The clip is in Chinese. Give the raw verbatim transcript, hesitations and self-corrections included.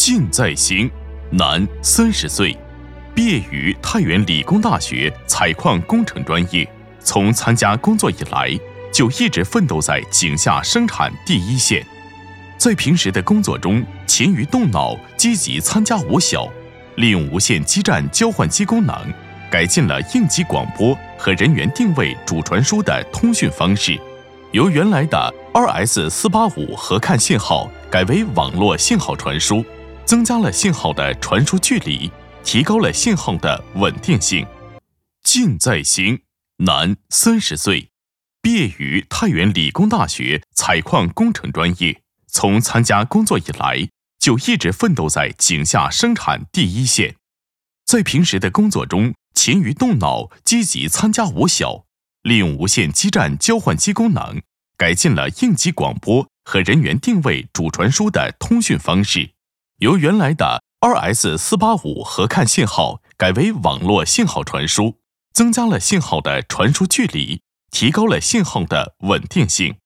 靳在兴，男，三十岁，毕业于太原理工大学采矿工程专业。从参加工作以来，就一直奋斗在井下生产第一线。在平时的工作中，勤于动脑，积极参加舞小，利用无线基站交换机功能，改进了应急广播和人员定位主传输的通讯方式，由原来的 二 S 四八五 核看信号改为网络信号传输，增加了信号的传输距离，提高了信号的稳定性。靳在兴，男，三十岁，毕业于太原理工大学采矿工程专业。从参加工作以来，就一直奋斗在井下生产第一线。在平时的工作中，勤于动脑，积极参加舞小，利用无线基站交换机功能，改进了应急广播和人员定位主传输的通讯方式，由原来的 二 S 四八五 核看信号改为网络信号传输，增加了信号的传输距离，提高了信号的稳定性。